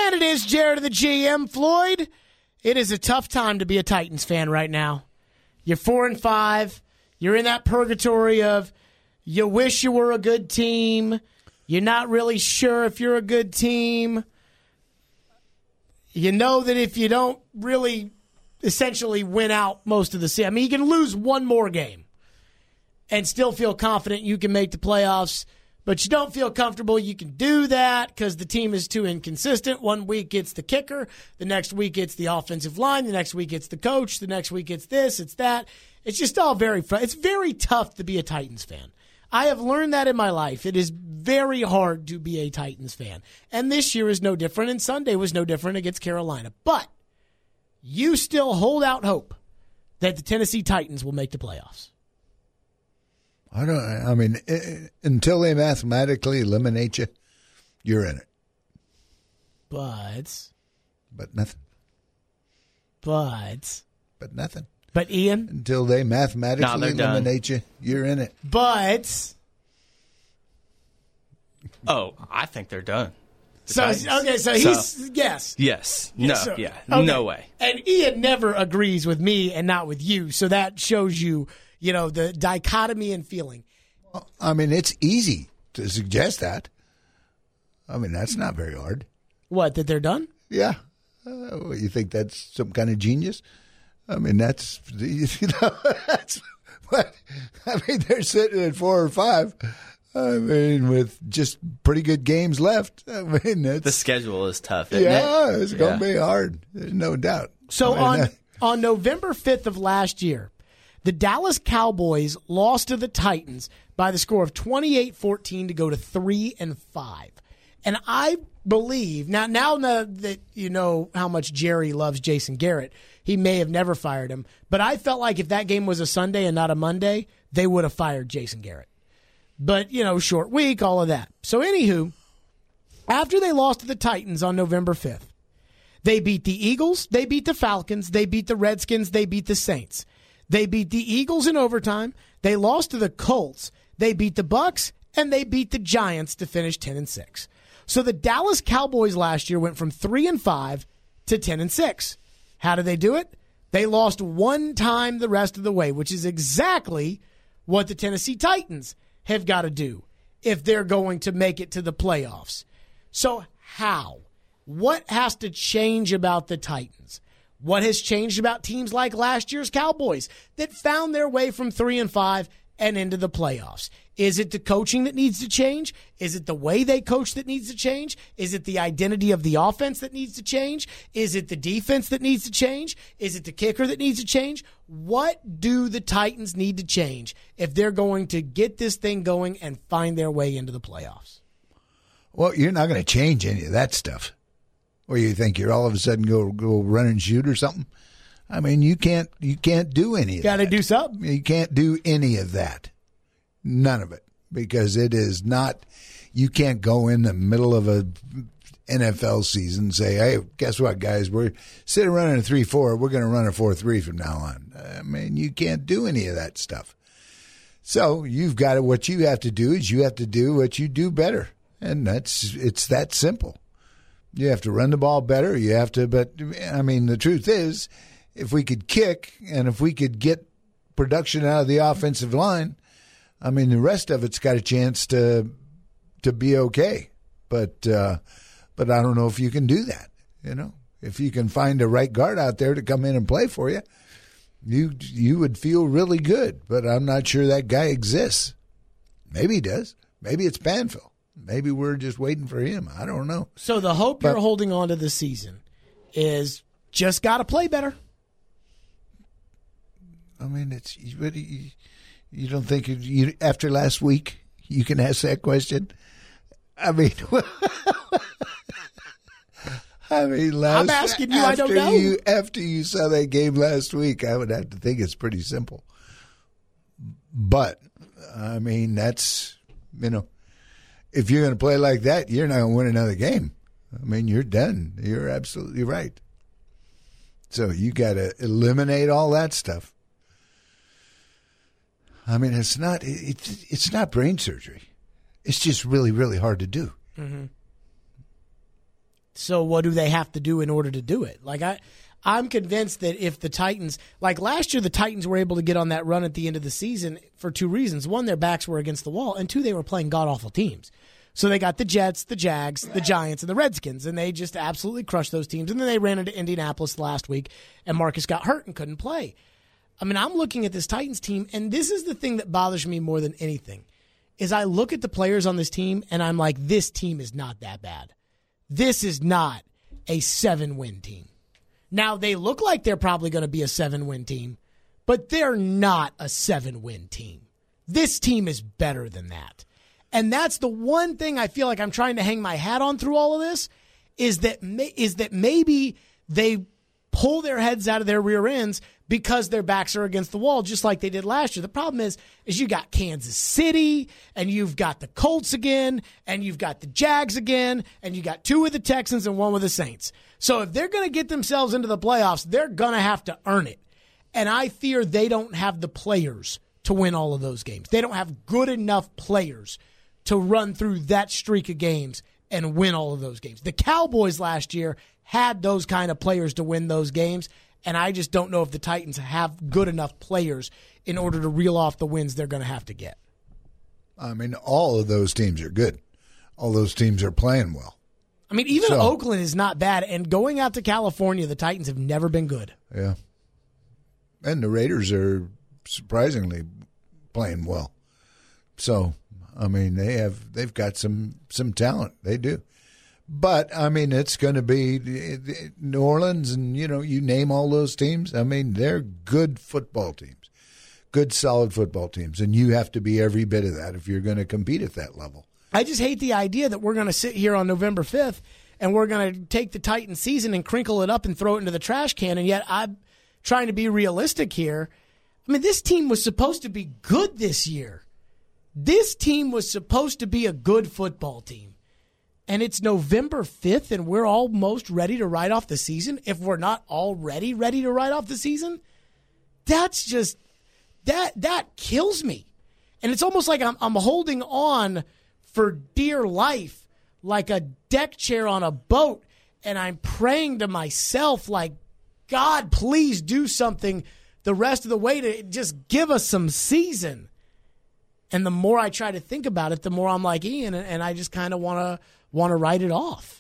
And it is Jared the GM. Floyd, it is a tough time to be a Titans fan right now. You're 4-5. You're in that purgatory of you wish you were a good team. You're not really sure if you're a good team. You know that if you don't really essentially win out most of the season, I mean, you can lose one more game and still feel confident you can make the playoffs, but you don't feel comfortable you can do that because the team is too inconsistent. 1 week it's the kicker, the next week it's the offensive line, the next week it's the coach, the next week it's this, it's that. It's just all it's very tough to be a Titans fan. I have learned that in my life. It is very hard to be a Titans fan. And this year is no different, and Sunday was no different against Carolina. But you still hold out hope that the Tennessee Titans will make the playoffs. Until they mathematically eliminate you, you're in it. But nothing. But nothing. But Ian? Until they mathematically eliminate you, you're in it. But. Oh, I think they're done. Yes. Yes. No, okay. No way. And Ian never agrees with me and not with you, so that shows you, the dichotomy in feeling. Well, it's easy to suggest that. That's not very hard. What, that they're done? Yeah. You think that's some kind of genius? That's what. They're sitting at 4 or 5. With just pretty good games left. The schedule is tough, isn't it? Yeah, it's going to be hard. There's no doubt. So on November 5th of last year, the Dallas Cowboys lost to the Titans by the score of 28-14 to go to 3-5. And I believe, now that you know how much Jerry loves Jason Garrett, he may have never fired him. But I felt like if that game was a Sunday and not a Monday, they would have fired Jason Garrett. But, short week, all of that. So, anywho, after they lost to the Titans on November 5th, they beat the Eagles, they beat the Falcons, they beat the Redskins, they beat the Saints. They beat the Eagles in overtime, they lost to the Colts, they beat the Bucs, and they beat the Giants to finish 10-6. So the Dallas Cowboys last year went from 3-5 to 10-6. How did they do it? They lost one time the rest of the way, which is exactly what the Tennessee Titans have got to do if they're going to make it to the playoffs. So how? What has to change about the Titans? What has changed about teams like last year's Cowboys that found their way from 3-5 and into the playoffs? Is it the coaching that needs to change? Is it the way they coach that needs to change? Is it the identity of the offense that needs to change? Is it the defense that needs to change? Is it the kicker that needs to change? What do the Titans need to change if they're going to get this thing going and find their way into the playoffs? Well, you're not going to change any of that stuff. Or you think you're all of a sudden go run and shoot or something? You can't do any of that. Got to do something. You can't do any of that. None of it. Because it is not, you can't go in the middle of a NFL season and say, hey, guess what, guys? We're instead of running a 3-4, we're going to run a 4-3 from now on. You can't do any of that stuff. So what you have to do is you have to do what you do better. And it's that simple. You have to run the ball better. The truth is, if we could kick and if we could get production out of the offensive line, the rest of it's got a chance to be okay. But I don't know if you can do that. If you can find a right guard out there to come in and play for you, you would feel really good. But I'm not sure that guy exists. Maybe he does. Maybe it's Banfield. Maybe we're just waiting for him. I don't know. So the hope you're holding on to this season is just got to play better. It's you don't think after last week you can ask that question? I'm asking you. I don't know. After you saw that game last week, I would have to think it's pretty simple. But that's if you're going to play like that, you're not going to win another game. You're done. You're absolutely right. So you got to eliminate all that stuff. It's not brain surgery. It's just really, really hard to do. Mm-hmm. So what do they have to do in order to do it? Like I'm convinced that if the Titans, like last year, the Titans were able to get on that run at the end of the season for two reasons. One, their backs were against the wall, and two, they were playing god-awful teams. So they got the Jets, the Jags, the Giants, and the Redskins, and they just absolutely crushed those teams. And then they ran into Indianapolis last week, and Marcus got hurt and couldn't play. I mean, I'm looking at this Titans team, and this is the thing that bothers me more than anything, is I look at the players on this team, and I'm like, this team is not that bad. This is not a 7-win team. Now, they look like they're probably going to be a 7-win team, but they're not a 7-win team. This team is better than that. And that's the one thing I feel like I'm trying to hang my hat on through all of this, is that maybe they pull their heads out of their rear ends because their backs are against the wall, just like they did last year. The problem is you got Kansas City, and you've got the Colts again, and you've got the Jags again, and you got two with the Texans and one with the Saints. So if they're going to get themselves into the playoffs, they're going to have to earn it. And I fear they don't have the players to win all of those games. They don't have good enough players to run through that streak of games and win all of those games. The Cowboys last year had those kind of players to win those games, and I just don't know if the Titans have good enough players in order to reel off the wins they're going to have to get. I mean, all of those teams are good. All those teams are playing well. I mean, even Oakland is not bad, and going out to California, the Titans have never been good. Yeah. And the Raiders are surprisingly playing well. So, I mean, they've got some talent. They do. But, I mean, it's going to be New Orleans and, you name all those teams. I mean, they're good football teams, good, solid football teams. And you have to be every bit of that if you're going to compete at that level. I just hate the idea that we're going to sit here on November 5th and we're going to take the Titans season and crinkle it up and throw it into the trash can, and yet I'm trying to be realistic here. I mean, this team was supposed to be good this year. This team was supposed to be a good football team. And it's November 5th, and we're almost ready to write off the season. If we're not already ready to write off the season, that's just that kills me. And it's almost like I'm holding on for dear life, like a deck chair on a boat, and I'm praying to myself like, God, please do something the rest of the way to just give us some season. And the more I try to think about it, the more I'm like Ian, and I just kind of want to write it off.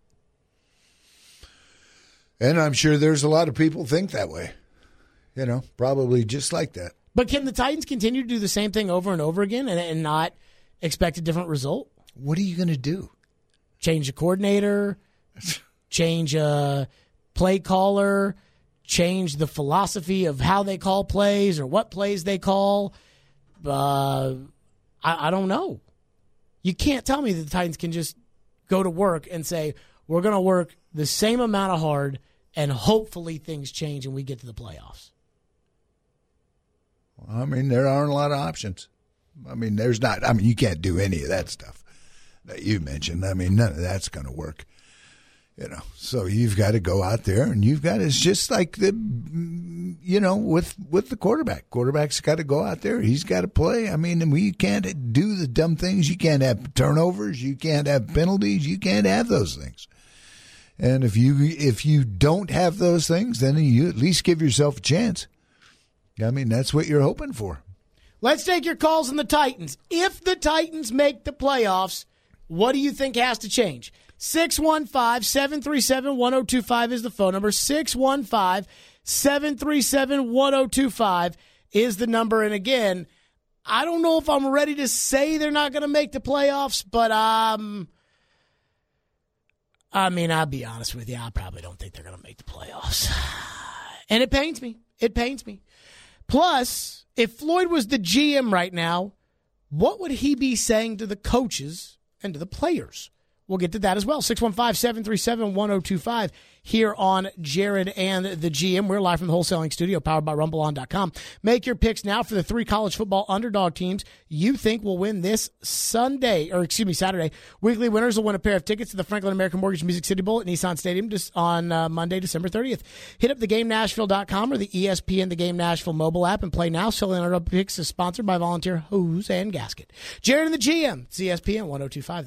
And I'm sure there's a lot of people think that way, probably just like that. But can the Titans continue to do the same thing over and over again and not expect a different result? What are you going to do? Change a coordinator, change a play caller, change the philosophy of how they call plays or what plays they call. I don't know. You can't tell me that the Titans can just go to work and say, we're going to work the same amount of hard and hopefully things change and we get to the playoffs. I mean, there aren't a lot of options. I mean, you can't do any of that stuff that you mentioned. I mean, none of that's going to work. So you've got to go out there and it's just like with the quarterback. Quarterback's got to go out there. He's got to play. I mean, we can't do the dumb things. You can't have turnovers. You can't have penalties. You can't have those things. And if you don't have those things, then you at least give yourself a chance. I mean, that's what you're hoping for. Let's take your calls on the Titans. If the Titans make the playoffs, what do you think has to change? 615-737-1025 is the phone number. 615-737-1025 is the number. And again, I don't know if I'm ready to say they're not going to make the playoffs, but I mean, I'll be honest with you. I probably don't think they're going to make the playoffs. And it pains me. It pains me. Plus, if Floyd was the GM right now, what would he be saying to the coaches and to the players? We'll get to that as well. 615-737-1025 here on Jared and the GM. We're live from the wholesaling studio, powered by RumbleOn.com. Make your picks now for the 3 college football underdog teams you think will win this Saturday. Weekly winners will win a pair of tickets to the Franklin American Mortgage Music City Bowl at Nissan Stadium on Monday, December 30th. Hit up theGameNashville.com or the ESPN The Game Nashville mobile app and play now. Selling underdog picks is sponsored by Volunteer Hose and Gasket. Jared and the GM, it's ESPN 1025 The Game.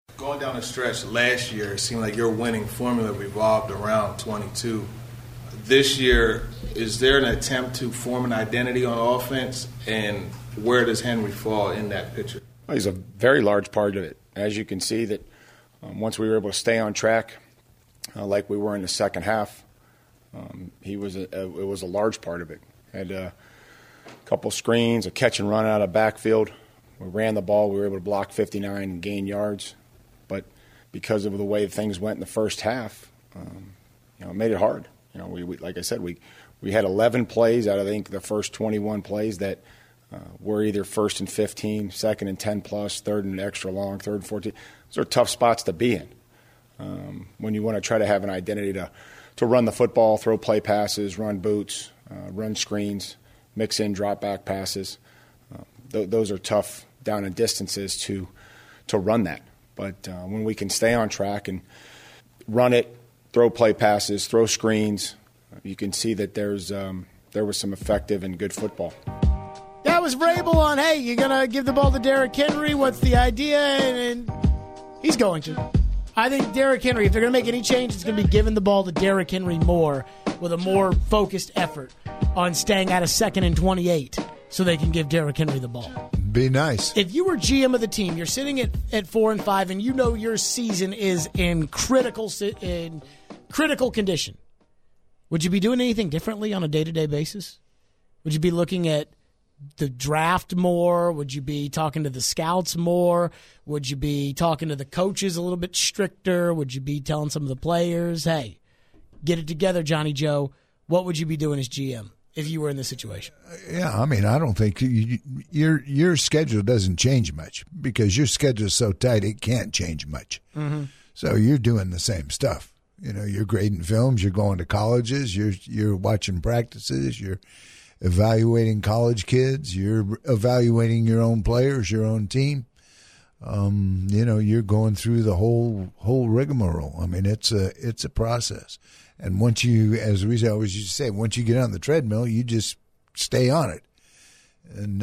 Going down the stretch last year, it seemed like your winning formula revolved around 22. This year, is there an attempt to form an identity on offense, and where does Henry fall in that picture? Well, he's a very large part of it. As you can see, that once we were able to stay on track, like we were in the second half, it was a large part of it. Had a couple screens, a catch and run out of backfield. We ran the ball. We were able to block 59 and gain yards. But because of the way things went in the first half, it made it hard. We like I said, we had 11 plays out of, I think, the first 21 plays that were either first and 15, second and 10 plus, third and extra long, third and 14. Those are tough spots to be in when you want to try to have an identity to run the football, throw play passes, run boots, run screens, mix in drop back passes. Those are tough down in distances to run that. But when we can stay on track and run it, throw play passes, throw screens, you can see that there was some effective and good football. That was Vrabel on, hey, you're going to give the ball to Derrick Henry. What's the idea? And he's going to. I think Derrick Henry, if they're going to make any change, it's going to be giving the ball to Derrick Henry more with a more focused effort on staying out of 2nd and 28 so they can give Derrick Henry the ball. Be nice. If you were GM of the team, you're sitting at 4-5, and you know your season is in critical condition, would you be doing anything differently on a day-to-day basis? Would you be looking at the draft more? Would you be talking to the scouts more? Would you be talking to the coaches a little bit stricter? Would you be telling some of the players, hey, get it together, Johnny Joe? What would you be doing as GM if you were in this situation? Yeah, I don't think your schedule doesn't change much because your schedule is so tight it can't change much. Mm-hmm. So you're doing the same stuff. You're grading films, you're going to colleges, you're watching practices, you're evaluating college kids, you're evaluating your own players, your own team. You're going through the whole rigmarole. It's a process. And once you, as we always used to say, once you get on the treadmill, you just stay on it. And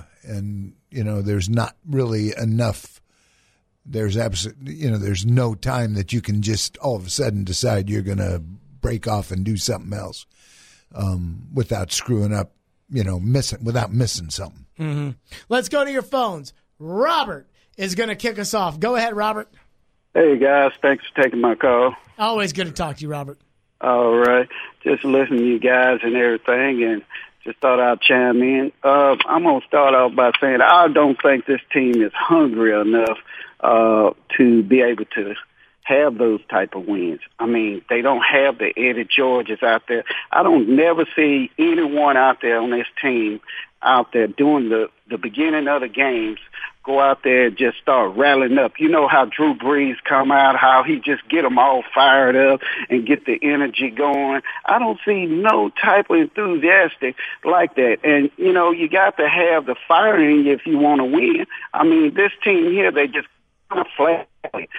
there's not really enough. There's there's no time that you can just all of a sudden decide you're going to break off and do something else without screwing up, without missing something. Mm-hmm. Let's go to your phones. Robert is going to kick us off. Go ahead, Robert. Hey, guys. Thanks for taking my call. Always good to talk to you, Robert. All right. Just listening to you guys and everything, and just thought I'd chime in. I'm going to start off by saying I don't think this team is hungry enough to be able to have those type of wins. They don't have the Eddie Georges out there. I don't never see anyone out there on this team out there doing the beginning of the games, go out there and just start rattling up. You know how Drew Brees come out, how he just get them all fired up and get the energy going. I don't see no type of enthusiastic like that. And, you got to have the fire in you if you want to win. This team here, they just kind of flat.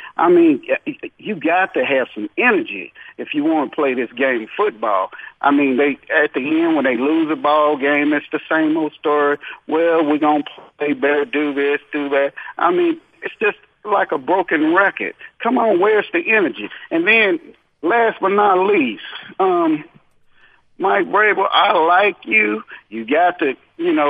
You got to have some energy if you want to play this game of football. They at the end when they lose a ball game, it's the same old story. Well, we're gonna play better, do this, do that. It's just like a broken record. Come on, where's the energy? And then, last but not least, Mike Vrabel, I like you. You got to,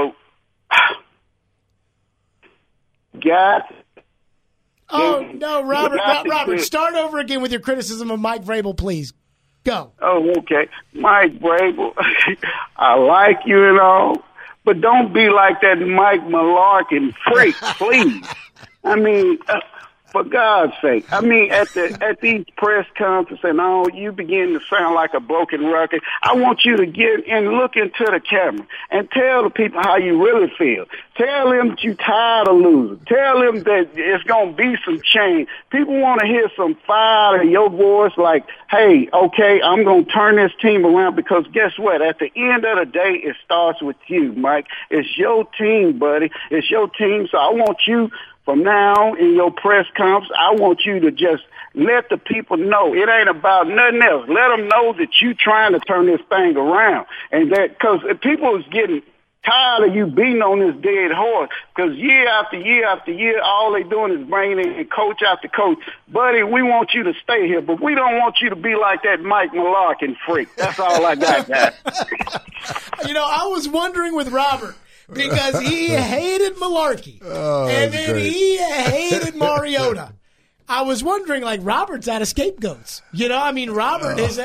Oh, no, Robert, start over again with your criticism of Mike Vrabel, please. Go. Oh, okay. Mike Vrabel, I like you and all, but don't be like that Mike Malarkin freak, please. For God's sake. At these press conferences and all, you begin to sound like a broken record. I want you to get and look into the camera and tell the people how you really feel. Tell them that you're tired of losing. Tell them that it's going to be some change. People want to hear some fire in your voice like, hey, okay, I'm going to turn this team around because guess what? At the end of the day, it starts with you, Mike. It's your team, buddy. It's your team. So I want you from now in your press conference, I want you to just let the people know it ain't about nothing else. Let them know that you trying to turn this thing around. And that, because people is getting tired of you beating on this dead horse, because year after year after year, all they doing is bringing in coach after coach. Buddy, we want you to stay here, but we don't want you to be like that Mike Malarkin freak. That's all I got, guys. I was wondering with Robert, because he hated Malarkey, and then great. he hated Mariota. I was wondering, like, Robert's out of scapegoats. Robert is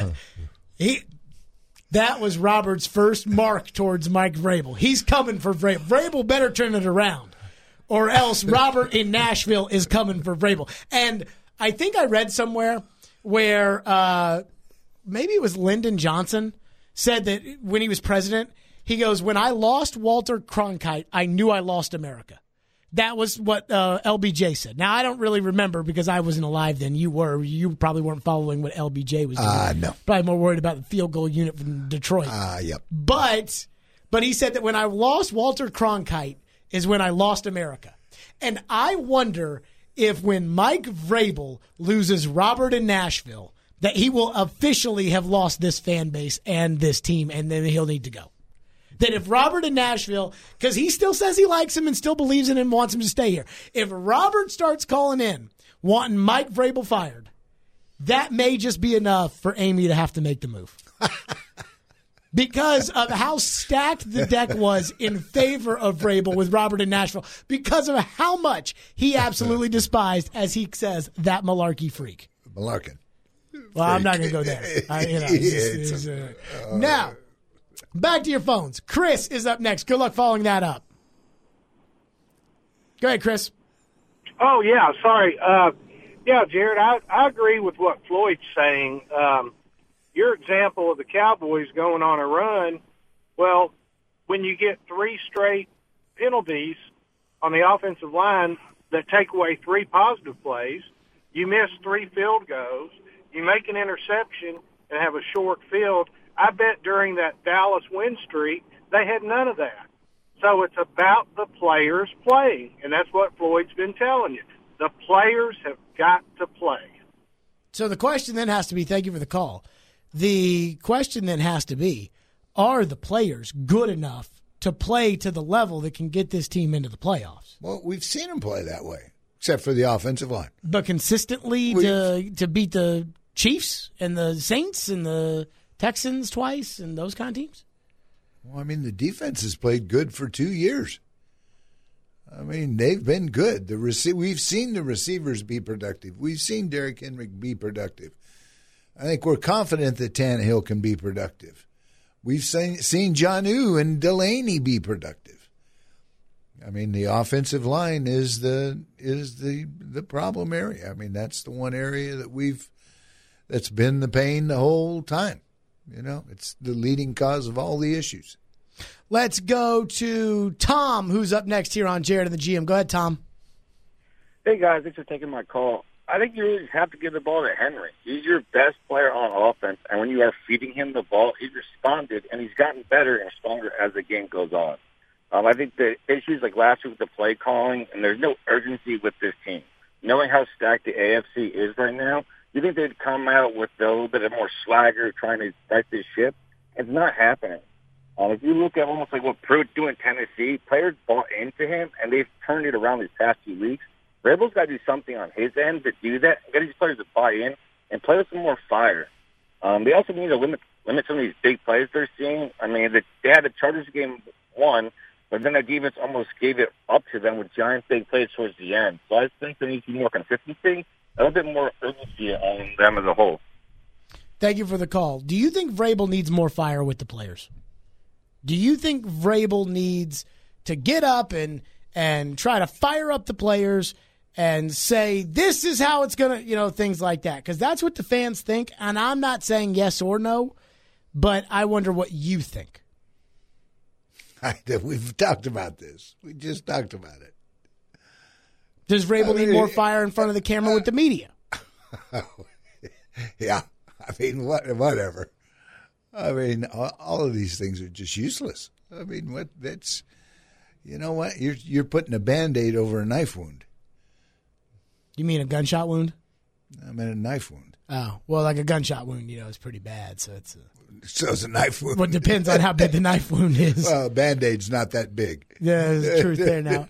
that was Robert's first mark towards Mike Vrabel. He's coming for Vrabel. Vrabel better turn it around, or else Robert in Nashville is coming for Vrabel. And I think I read somewhere where maybe it was Lyndon Johnson said that when he was president, he goes, when I lost Walter Cronkite, I knew I lost America. That was what LBJ said. Now, I don't really remember because I wasn't alive then. You were. You probably weren't following what LBJ was doing. No. Probably more worried about the field goal unit from Detroit. Yep. But he said that when I lost Walter Cronkite is when I lost America. And I wonder if when Mike Vrabel loses Robert in Nashville, that he will officially have lost this fan base and this team, and then he'll need to go. That if Robert in Nashville, because he still says he likes him and still believes in him and wants him to stay here, if Robert starts calling in wanting Mike Vrabel fired, that may just be enough for Amy to have to make the move. Because of how stacked the deck was in favor of Vrabel with Robert in Nashville, because of how much he absolutely despised, as he says, that Malarkey freak. Malarkin. Well, I'm not going to go there. Now, back to your phones. Chris is up next. Good luck following that up. Go ahead, Chris. Oh, yeah, sorry. Yeah, Jared, I agree with what Floyd's saying. Your example of the Cowboys going on a run, well, when you get 3 straight penalties on the offensive line that take away 3 positive plays, you miss 3 field goals, you make an interception and have a short field, I bet during that Dallas win streak, they had none of that. So it's about the players playing, and that's what Floyd's been telling you. The players have got to play. So the question then has to be, thank you for the call, the question then has to be, are the players good enough to play to the level that can get this team into the playoffs? Well, we've seen them play that way, except for the offensive line. But consistently to beat the Chiefs and the Saints and the Texans twice and those kind of teams? Well, I mean, the defense has played good for 2 years. I mean, they've been good. We've seen the receivers be productive. We've seen Derrick Henry be productive. I think we're confident that Tannehill can be productive. We've seen Jonnu and Delaney be productive. I mean, the offensive line is the problem area. I mean, that's the one area that's been the pain the whole time. It's the leading cause of all the issues. Let's go to Tom, who's up next here on Jared and the GM. Go ahead, Tom. Hey, guys. Thanks for taking my call. I think you really have to give the ball to Henry. He's your best player on offense, and when you are feeding him the ball, he's responded, and he's gotten better and stronger as the game goes on. I think the issues like last week with the play calling, and there's no urgency with this team. Knowing how stacked the AFC is right now, you think they'd come out with a little bit of more swagger trying to right this ship? It's not happening. If you look at almost like what Pruitt's doing in Tennessee, players bought into him, and they've turned it around these past few weeks. Vrabel's got to do something on his end to do that, get these players to buy in, and play with some more fire. They also need to limit some of these big plays they're seeing. I mean, they had the Chargers game won, but then the defense almost gave it up to them with giant big plays towards the end. So I think there needs to be more consistency, a little bit more urgency on them as a whole. Thank you for the call. Do you think Vrabel needs more fire with the players? Do you think Vrabel needs to get up and try to fire up the players and say, this is how it's going to, things like that? Because that's what the fans think, and I'm not saying yes or no, but I wonder what you think. We've talked about this. We just talked about it. Does Vrabel need more fire in front of the camera with the media? Yeah. I mean, whatever. I mean, all of these things are just useless. I mean, you know what? You're putting a Band-Aid over a knife wound. You mean a gunshot wound? I mean a knife wound. Oh, well, like a gunshot wound, is pretty bad. So it's a knife wound. Well, it depends on how big the knife wound is. Well, a Band-Aid's not that big. Yeah, there's truth there now.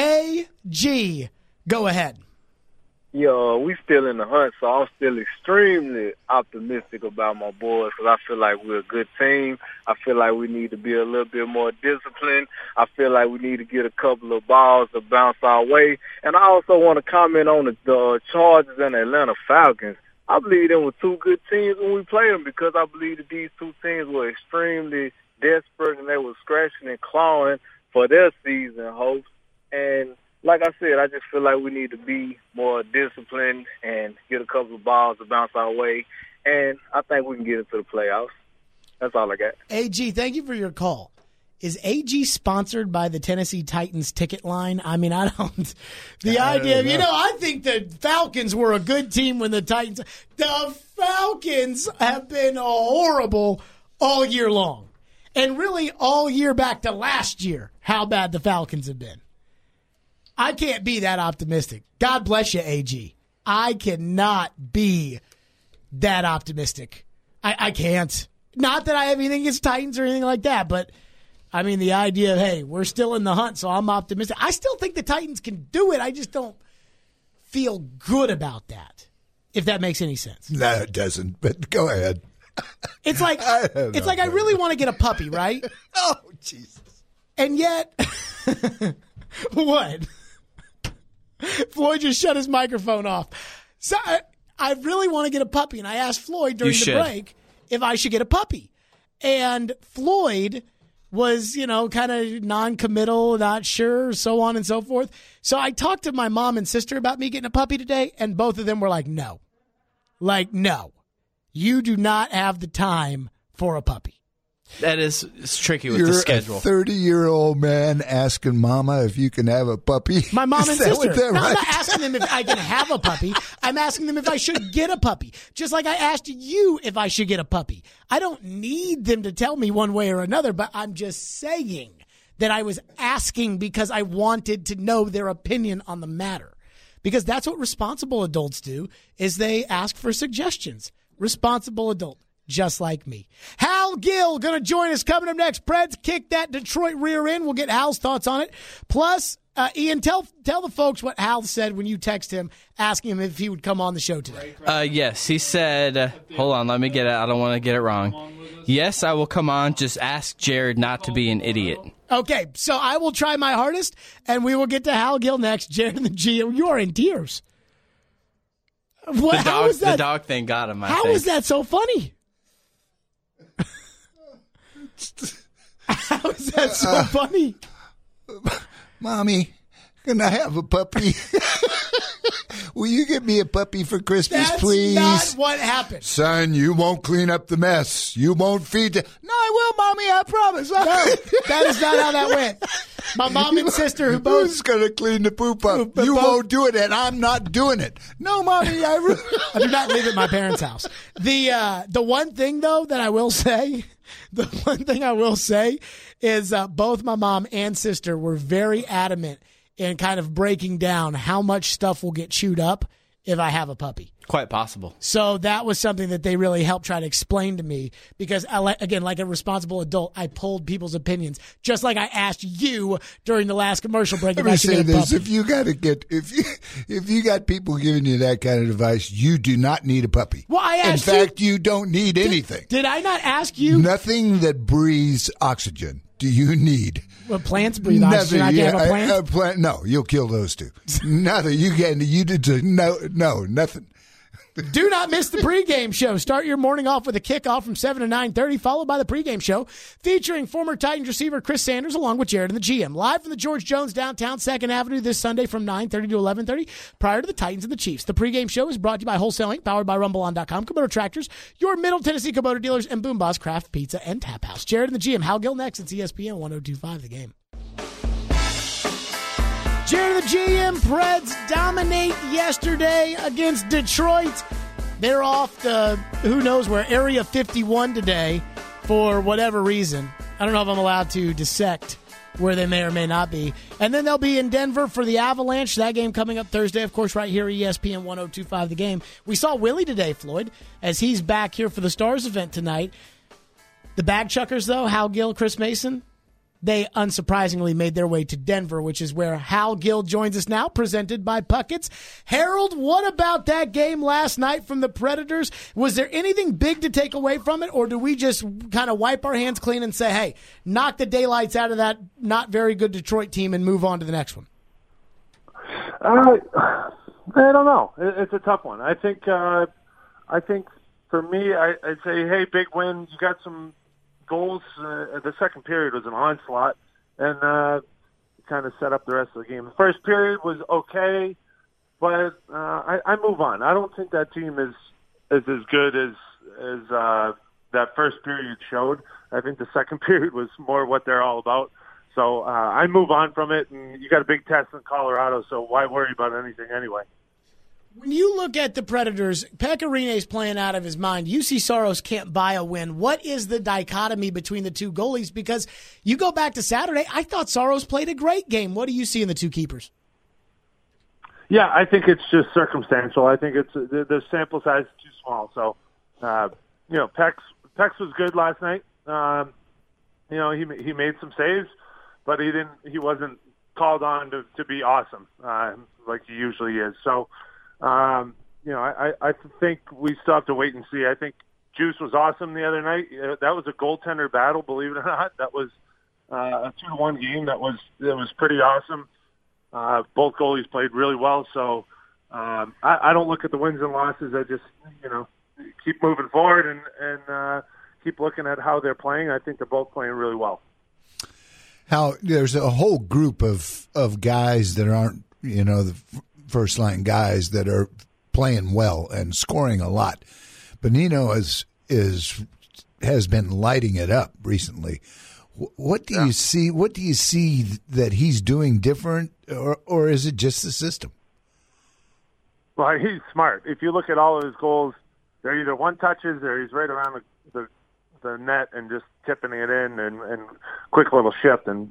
AG, go ahead. Yo, we still in the hunt, so I'm still extremely optimistic about my boys because I feel like we're a good team. I feel like we need to be a little bit more disciplined. I feel like we need to get a couple of balls to bounce our way. And I also want to comment on the Chargers and the Atlanta Falcons. I believe them were two good teams when we played them because I believe that these two teams were extremely desperate and they were scratching and clawing for their season hopes. And like I said, I just feel like we need to be more disciplined and get a couple of balls to bounce our way. And I think we can get into the playoffs. That's all I got. AG, thank you for your call. Is AG sponsored by the Tennessee Titans ticket line? I mean, I don't. The idea of, I think the Falcons were a good team when the Titans. The Falcons have been horrible all year long. And really all year back to last year, how bad the Falcons have been. I can't be that optimistic. God bless you, AG. I cannot be that optimistic. I can't. Not that I have anything against Titans or anything like that, but, I mean, the idea of, hey, we're still in the hunt, so I'm optimistic. I still think the Titans can do it. I just don't feel good about that, if that makes any sense. No, it doesn't, but go ahead. It's like I really want to get a puppy, right? Oh, Jesus. And yet, what? Floyd just shut his microphone off. So I really want to get a puppy, and I asked Floyd during the break if I should get a puppy. And Floyd was, kind of non-committal, not sure, so on and so forth. So I talked to my mom and sister about me getting a puppy today, and both of them were like, no. Like, no. You do not have the time for a puppy. That is tricky with the schedule. You're a 30-year-old man asking Mama if you can have a puppy. My mom and sister. Right? I'm not asking them if I can have a puppy. I'm asking them if I should get a puppy. Just like I asked you if I should get a puppy. I don't need them to tell me one way or another, but I'm just saying that I was asking because I wanted to know their opinion on the matter. Because that's what responsible adults do, is they ask for suggestions. Responsible adult. Just like me. Hal Gill going to join us coming up next. Preds kick that Detroit rear end. We'll get Hal's thoughts on it. Plus, Ian, tell the folks what Hal said when you text him asking him if he would come on the show today. Yes, he said, hold on, let me get it. I don't want to get it wrong. Yes, I will come on. Just ask Jared not to be an idiot. Okay, so I will try my hardest, and we will get to Hal Gill next. Jared and the GM, you are in tears. What? The dog thing got him, I think. How is that so funny? How is that so funny? Mommy, can I have a puppy? Will you get me a puppy for Christmas, please? That's not what happened. Son, you won't clean up the mess. You won't feed the... No, I will, Mommy, I promise. No, that is not how that went. My mom and sister who both... Who's going to clean the poop up? You won't do it, and I'm not doing it. No, Mommy, I do not live at my parents' house. The one thing, though, that I will say... The one thing I will say is both my mom and sister were very adamant in kind of breaking down how much stuff will get chewed up if I have a puppy. Quite possible. So that was something that they really helped try to explain to me because, again, like a responsible adult, I pulled people's opinions, just like I asked you during the last commercial break. Let me say this: if you got people giving you that kind of advice, you do not need a puppy. Well, I asked In fact, you don't need anything. Did I not ask you? Nothing that breathes oxygen. Do you need? Well, plants breathe oxygen. I can't have a plant? No, you'll kill those two. Nothing. You did no, nothing. Do not miss the pregame show. Start your morning off with a kickoff from 7 to 9:30, followed by the pregame show featuring former Titans receiver Chris Sanders along with Jared and the GM. Live from the George Jones downtown 2nd Avenue this Sunday from 9:30 to 11:30 prior to the Titans and the Chiefs. The pregame show is brought to you by Wholesale Inc., powered by RumbleOn.com, Kubota Tractors, your Middle Tennessee Kubota dealers, and Boom Boss Craft Pizza and Tap House. Jared and the GM. Hal Gill next. It's ESPN 102.5 The Game. Jared and the GM. Preds dominate yesterday against Detroit. They're off to who knows where, Area 51 today for whatever reason. I don't know if I'm allowed to dissect where they may or may not be. And then they'll be in Denver for the Avalanche. That game coming up Thursday, of course, right here, ESPN 102.5 The Game. We saw Willie today, Floyd, as he's back here for the Stars event tonight. The Bag Chuckers, though, Hal Gill, Chris Mason, they unsurprisingly made their way to Denver, which is where Hal Gill joins us now, presented by Puckett's. Harold, what about that game last night from the Predators? Was there anything big to take away from it, or do we just kind of wipe our hands clean and say, hey, knock the daylights out of that not very good Detroit team and move on to the next one? I don't know. It's a tough one. I think for me, I'd say, hey, big win. You got some goals. The second period was an onslaught, and kind of set up the rest of the game. The first period was okay, but I move on. I don't think that team is as good as that first period showed. I think the second period was more what they're all about. So I move on from it, and you got a big test in Colorado, so why worry about anything anyway? When you look at the Predators, Pekka Rinne's playing out of his mind. UC Saros can't buy a win. What is the dichotomy between the two goalies? Because you go back to Saturday, I thought Saros played a great game. What do you see in the two keepers? Yeah, I think it's just circumstantial. I think it's the sample size is too small. So, Pex was good last night. He made some saves, but he wasn't called on to be awesome like he usually is. So. I think we still have to wait and see. I think Juice was awesome the other night. That was a goaltender battle, believe it or not. That was a 2-1 game. That was pretty awesome. Both goalies played really well. So I don't look at the wins and losses. I just keep moving forward and keep looking at how they're playing. I think they're both playing really well. How there's a whole group of guys that aren't the first line guys that are playing well and scoring a lot. Bonino has been lighting it up recently. What do you see? What do you see that he's doing different, or is it just the system? Well, he's smart. If you look at all of his goals, they're either one touches or he's right around the net and just tipping it in and quick little shift and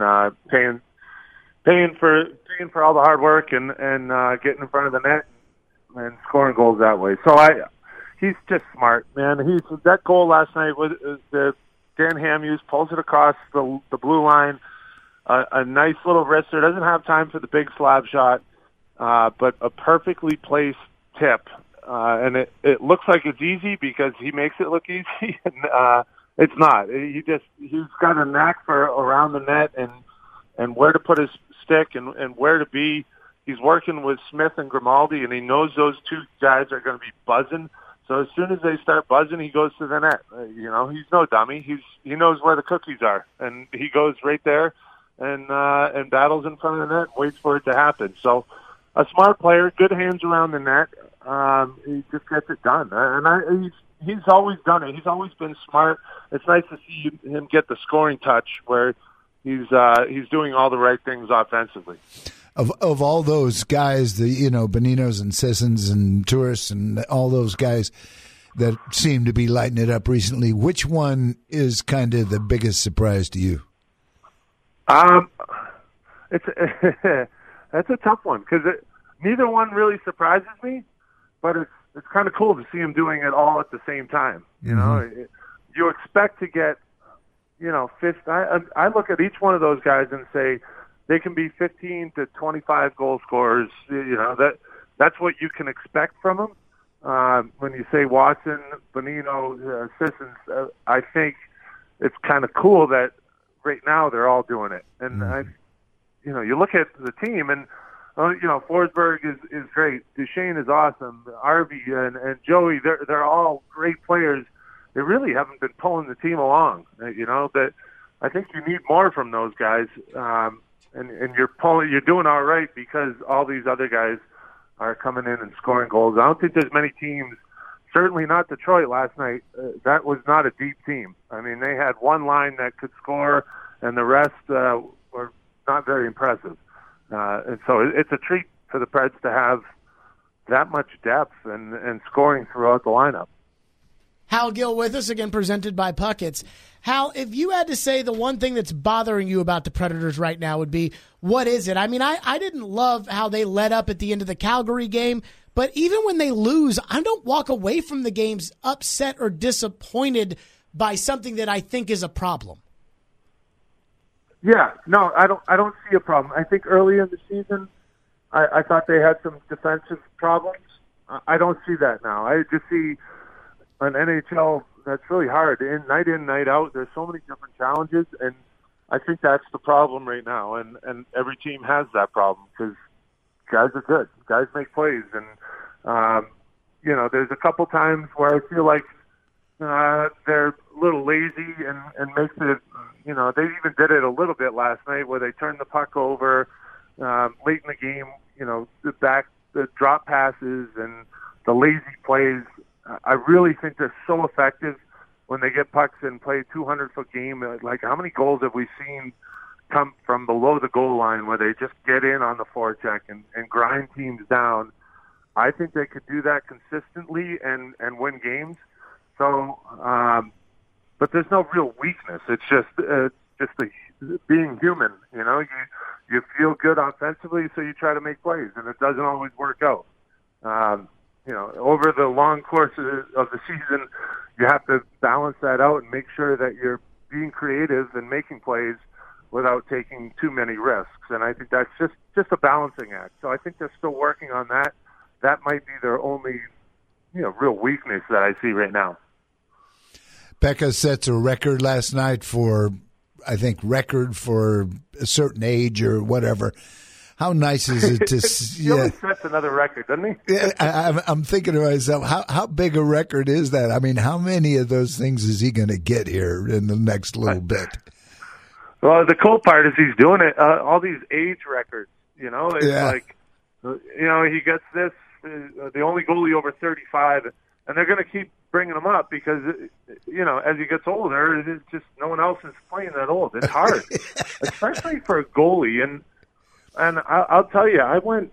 paying for all the hard work and getting in front of the net and scoring goals that way. So he's just smart, man. That goal last night was the Dan Hamhuis pulls it across the blue line, a nice little wrister. Doesn't have time for the big slab shot, but a perfectly placed tip. And it looks like it's easy because he makes it look easy. And, it's not. He's got a knack for around the net and where to put his stick and where to be. He's working with Smith and Grimaldi, and he knows those two guys are going to be buzzing. So as soon as they start buzzing, he goes to the net. He's no dummy. He knows where the cookies are, and he goes right there and battles in front of the net, waits for it to happen. So a smart player, good hands around the net. He just gets it done, and he's always done it. He's always been smart. It's nice to see him get the scoring touch where he's doing all the right things offensively. Of all those guys, the Boninos and Sissons and Tourists and all those guys that seem to be lighting it up recently, which one is kind of the biggest surprise to you? That's a tough one because neither one really surprises me, but it's kind of cool to see him doing it all at the same time. You expect to get fifth. I look at each one of those guys and say they can be 15 to 25 goal scorers. That's what you can expect from them. When you say Watson, Bonino, Sissons, I think it's kind of cool that right now they're all doing it. And you look at the team and Forsberg is great. Duchesne is awesome. Arby and Joey, they're all great players. They really haven't been pulling the team along. That I think you need more from those guys. And you're doing all right because all these other guys are coming in and scoring goals. I don't think there's many teams, certainly not Detroit last night. That was not a deep team. I mean, they had one line that could score, and the rest were not very impressive. And so it's a treat for the Preds to have that much depth and scoring throughout the lineup. Hal Gill with us, again presented by Puckett's. Hal, if you had to say the one thing that's bothering you about the Predators right now would be, what is it? I mean, I didn't love how they let up at the end of the Calgary game, but even when they lose, I don't walk away from the games upset or disappointed by something that I think is a problem. Yeah, no, I don't see a problem. I think early in the season, I thought they had some defensive problems. I don't see that now. I just see an NHL that's really hard. In, night out, there's so many different challenges, and I think that's the problem right now. And every team has that problem because guys are good. Guys make plays. And, there's a couple times where I feel like they're a little lazy and makes it, they even did it a little bit last night where they turned the puck over late in the game, the drop passes and the lazy plays. I really think they're so effective when they get pucks and play a 200-foot game. Like, how many goals have we seen come from below the goal line where they just get in on the forecheck and grind teams down? I think they could do that consistently and win games. So, but there's no real weakness. It's just being human. You feel good offensively, so you try to make plays, and it doesn't always work out. Over the long course of the season, you have to balance that out and make sure that you're being creative and making plays without taking too many risks. And I think that's just a balancing act. So I think they're still working on that. That might be their only, real weakness that I see right now. Pekka sets a record last night for a certain age or whatever. How nice is it to see? He always sets another record, doesn't he? Yeah, I'm thinking to myself, how big a record is that? I mean, how many of those things is he going to get here in the next little bit? Well, the cool part is he's doing it, all these age records, It's like, he gets this, the only goalie over 35, and they're going to keep bringing him up because, as he gets older, it's just no one else is playing that old. It's hard, especially for a goalie. And I'll tell you,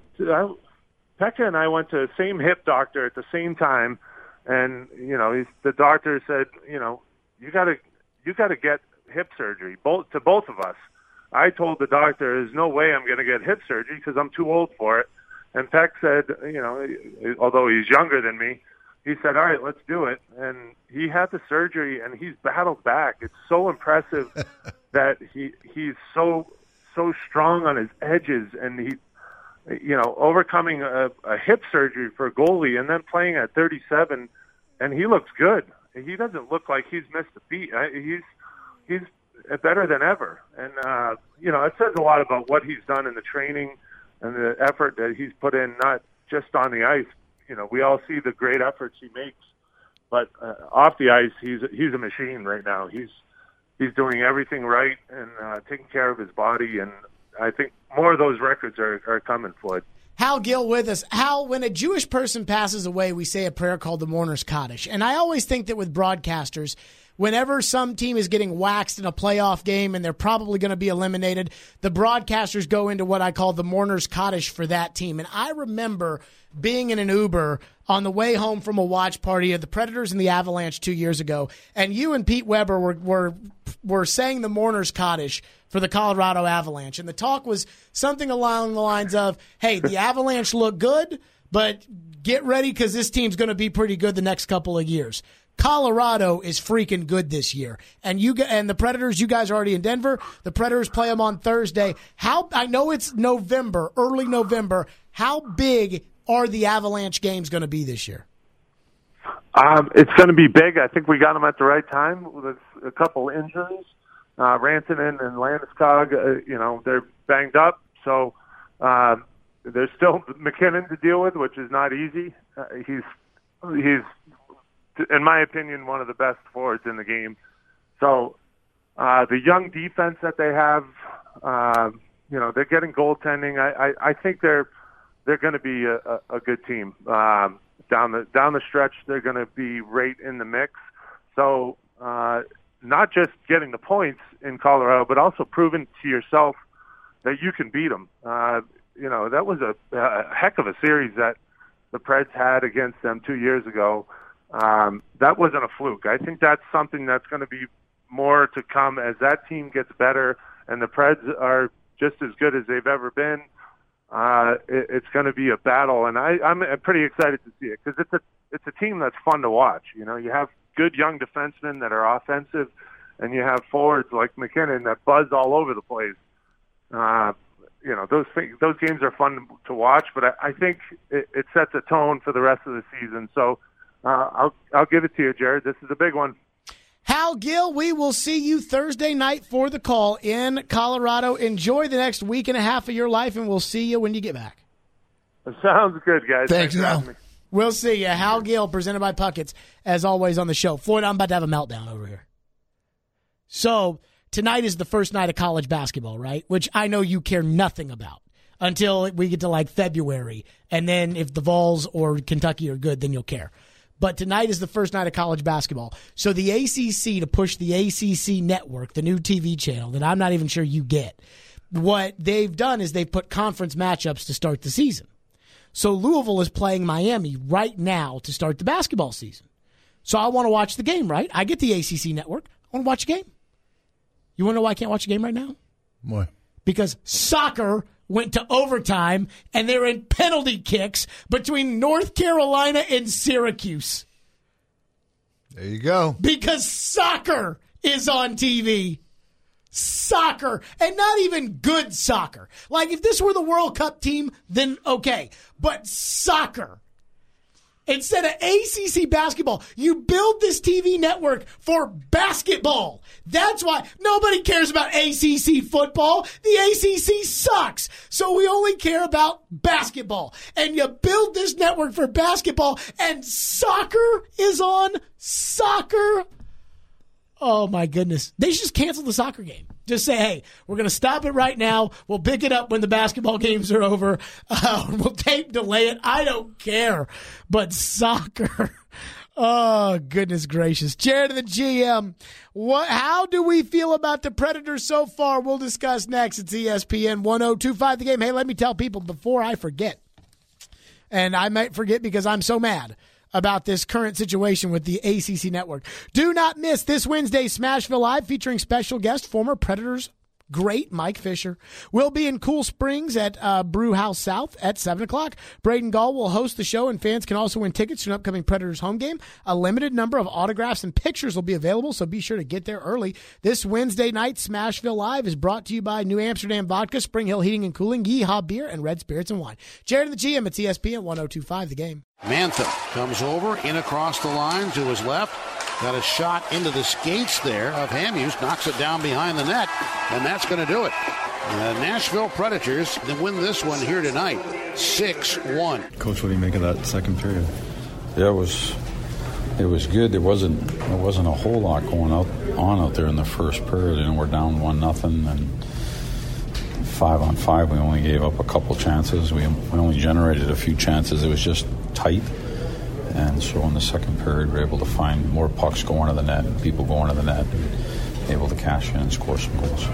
Pekka and I went to the same hip doctor at the same time, and the doctor said, you got to get hip surgery, both of us. I told the doctor, there's no way I'm going to get hip surgery because I'm too old for it. And Peck said, although he's younger than me, he said, all right, let's do it. And he had the surgery, and he's battled back. It's so impressive that he's so strong on his edges, and he, overcoming a hip surgery for a goalie and then playing at 37, and he looks good. He doesn't look like he's missed a beat. He's better than ever. And, it says a lot about what he's done in the training and the effort that he's put in, not just on the ice. We all see the great efforts he makes, but off the ice, he's a machine right now. He's doing everything right and taking care of his body, and I think more of those records are coming, Floyd. Hal Gill with us. Hal, when a Jewish person passes away, we say a prayer called the Mourner's Kaddish. And I always think that with broadcasters, whenever some team is getting waxed in a playoff game and they're probably going to be eliminated, the broadcasters go into what I call the Mourner's Kaddish for that team. And I remember being in an Uber on the way home from a watch party of the Predators and the Avalanche 2 years ago, and you and Pete Weber were saying the Mourner's Kaddish for the Colorado Avalanche. And the talk was something along the lines of, hey, the Avalanche look good, but get ready because this team's going to be pretty good the next couple of years. Colorado is freaking good this year. And the Predators, you guys are already in Denver. The Predators play them on Thursday. I know it's November, early November. How big are the Avalanche games going to be this year? It's going to be big. I think we got them at the right time with a couple injuries. Rantanen and Landeskog, they're banged up. So there's still McKinnon to deal with, which is not easy. He's in my opinion, one of the best forwards in the game. So the young defense that they have, they're getting goaltending. I think they're going to be a good team. Down the stretch, they're going to be right in the mix. So not just getting the points in Colorado, but also proving to yourself that you can beat them. That was a heck of a series that the Preds had against them 2 years ago. that wasn't a fluke. I think that's something that's going to be more to come as that team gets better and the Preds are just as good as they've ever been. It's going to be a battle, and I'm pretty excited to see it because it's a team that's fun to watch. You know, you have good young defensemen that are offensive, and you have forwards like McKinnon that buzz all over the place. You know, those games are fun to watch, but I think it sets a tone for the rest of the season. So I'll give it to you, Jared. This is a big one. Hal Gill, we will see you Thursday night for the call in Colorado. Enjoy the next week and a half of your life, and we'll see you when you get back. Sounds good, guys. Thanks, Hal. We'll see you. Hal Gill, presented by Puckett's, as always on the show. Floyd, I'm about to have a meltdown over here. So tonight is the first night of college basketball, right? Which I know you care nothing about until we get to like February. And then if the Vols or Kentucky are good, then you'll care. But tonight is the first night of college basketball. So the ACC, to push the ACC network, the new TV channel that I'm not even sure you get, what they've done is they've put conference matchups to start the season. So Louisville is playing Miami right now to start the basketball season. So I want to watch the game, right? I get the ACC network. I want to watch a game. You want to know why I can't watch a game right now? Why? Because soccer went to overtime, and they're in penalty kicks between North Carolina and Syracuse. There you go. Because soccer is on TV. Soccer. And not even good soccer. Like, if this were the World Cup team, then okay. But soccer. Instead of ACC basketball, you build this TV network for basketball. That's why nobody cares about ACC football. The ACC sucks. So we only care about basketball. And you build this network for basketball, and soccer is on soccer. Oh, my goodness. They should just cancel the soccer game. Just say, hey, we're going to stop it right now. We'll pick it up when the basketball games are over. We'll tape delay it. I don't care. But soccer, oh, goodness gracious. Jared of the GM, how do we feel about the Predators so far? We'll discuss next. It's ESPN 1025 The Game. Hey, let me tell people before I forget, and I might forget because I'm so mad about this current situation with the ACC network. Do not miss this Wednesday Smashville Live featuring special guest, former Predators great Mike Fisher. We'll be in Cool Springs at Brew House South at 7 o'clock. Braden Gall will host the show, and fans can also win tickets to an upcoming Predators home game. A limited number of autographs and pictures will be available, so be sure to get there early. This Wednesday night, Smashville Live is brought to you by New Amsterdam Vodka, Spring Hill Heating and Cooling, Yeehaw Beer, and Red Spirits and Wine. Jared and the GM at ESPN 1025 The Game. Mantha comes over, in across the line to his left. Got a shot into the skates there of Hamhuis, knocks it down behind the net, and that's going to do it. The Nashville Predators win this one here tonight, 6-1. Coach, what do you make of that second period? Yeah, it was good. There wasn't a whole lot going on out there in the first period. You know, we're down 1-0, and 5-on-5, we only gave up a couple chances. We only generated a few chances. It was just tight. And so in the second period, we were able to find more pucks going to the net, and people going to the net, and able to cash in and score some goals.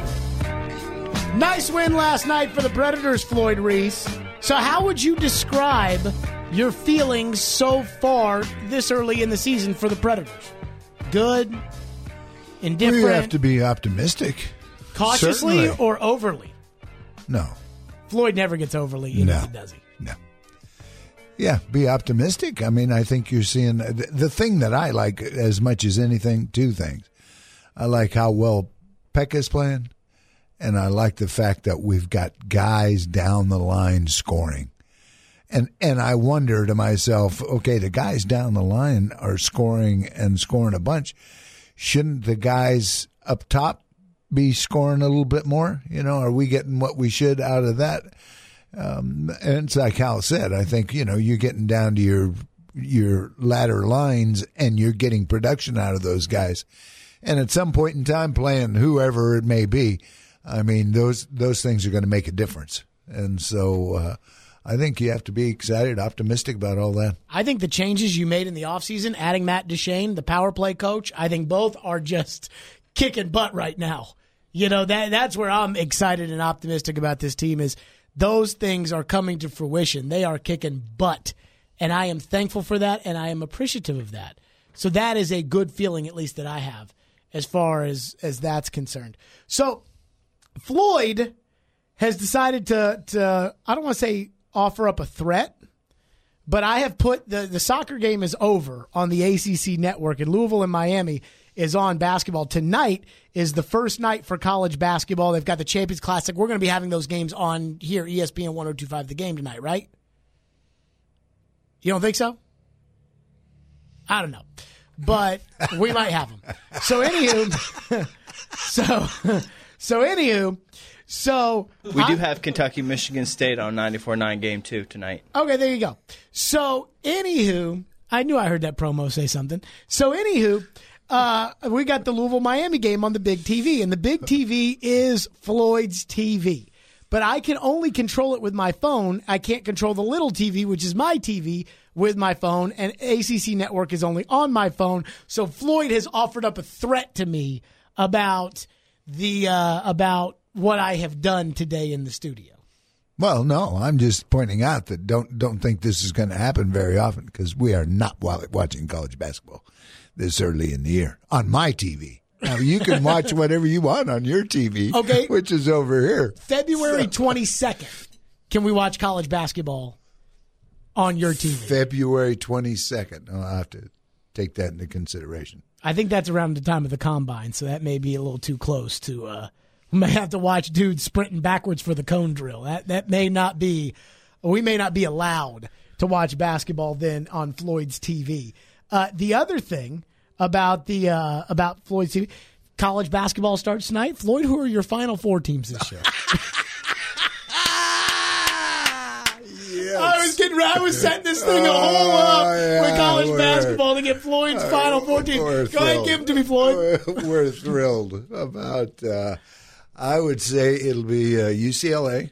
Nice win last night for the Predators, Floyd Reese. So how would you describe your feelings so far this early in the season for the Predators? Good? Indifferent? We have to be optimistic. Cautiously Certainly. or overly? No. Floyd never gets overly, does he? No. Yeah, be optimistic. I mean, I think you're seeing the thing that I like as much as anything, two things. I like how well Pekka's playing, and I like the fact that we've got guys down the line scoring. And I wonder to myself, okay, the guys down the line are scoring and scoring a bunch. Shouldn't the guys up top be scoring a little bit more? You know, are we getting what we should out of that? And it's like Hal said, I think, you know, you're getting down to your latter lines and you're getting production out of those guys. And at some point in time, playing whoever it may be, I mean, those things are going to make a difference. And so I think you have to be excited, optimistic about all that. I think the changes you made in the offseason, adding Matt Duchene, the power play coach, I think both are just kicking butt right now. You know, that's where I'm excited and optimistic about this team is those things are coming to fruition. They are kicking butt, and I am thankful for that, and I am appreciative of that. So that is a good feeling, at least that I have, as far as that's concerned. So Floyd has decided to I don't want to say offer up a threat, but I have put the soccer game is over on the ACC network, and Louisville and Miami is on basketball. Tonight is the first night for college basketball. They've got the Champions Classic. We're going to be having those games on here, ESPN 102.5 The Game tonight, right? You don't think so? I don't know. But we might have them. So we do have Kentucky, Michigan State on 94.9 Game 2 tonight. Okay, there you go. So anywho, I knew I heard that promo say something. So anywho, we got the Louisville-Miami game on the big TV, and the big TV is Floyd's TV. But I can only control it with my phone. I can't control the little TV, which is my TV, with my phone, and ACC Network is only on my phone. So Floyd has offered up a threat to me about what I have done today in the studio. Well, no, I'm just pointing out that don't think this is going to happen very often, because we are not watching college basketball this early in the year on my TV. Now, you can watch whatever you want on your TV, okay, which is over here. February 22nd, can we watch college basketball on your TV? February 22nd. I'll have to take that into consideration. I think that's around the time of the combine, so that may be a little too close to we may have to watch dudes sprinting backwards for the cone drill. That may not be – we may not be allowed to watch basketball then on Floyd's TV. The other thing about Floyd's TV, college basketball starts tonight. Floyd, who are your Final Four teams this year? Yes. I was setting this thing all up with college basketball to get Floyd's Final Four teams. Go ahead, give them to me, Floyd. We're thrilled about I would say it'll be UCLA.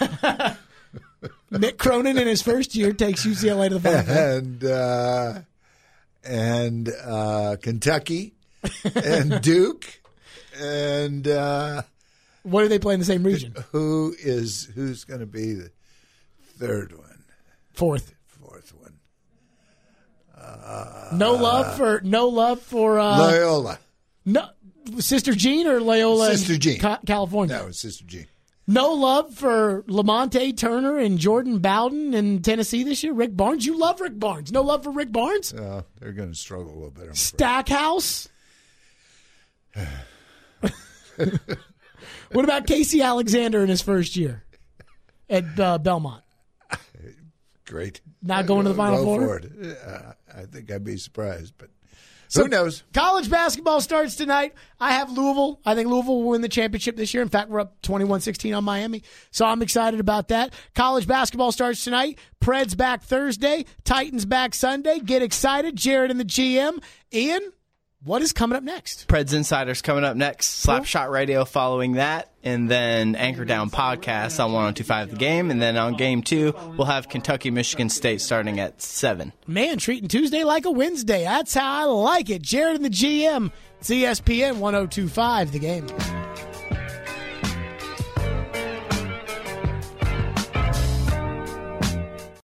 Mick Cronin in his first year takes UCLA to the Final Four. And Kentucky and Duke and what do they play in the same region? Who's going to be the third one? Fourth one. No love for Loyola. No, Sister Jean or Loyola? Sister Jean, California. No, it's Sister Jean. No love for Lamonte Turner and Jordan Bowden in Tennessee this year. Rick Barnes, you love Rick Barnes. No love for Rick Barnes. They're going to struggle a little bit. Stackhouse. What about Casey Alexander in his first year at Belmont? Great. Not going to the Final Four? For it. I think I'd be surprised, but who knows? College basketball starts tonight. I have Louisville. I think Louisville will win the championship this year. In fact, we're up 21-16 on Miami, so I'm excited about that. College basketball starts tonight. Preds back Thursday. Titans back Sunday. Get excited. Jared and the GM. Ian, what is coming up next? Preds Insiders coming up next. Slapshot Radio following that. And then Anchor Down Podcast on 102.5 The Game. And then on Game 2, we'll have Kentucky, Michigan State starting at 7. Man, treating Tuesday like a Wednesday. That's how I like it. Jared and the GM. It's ESPN 102.5 The Game.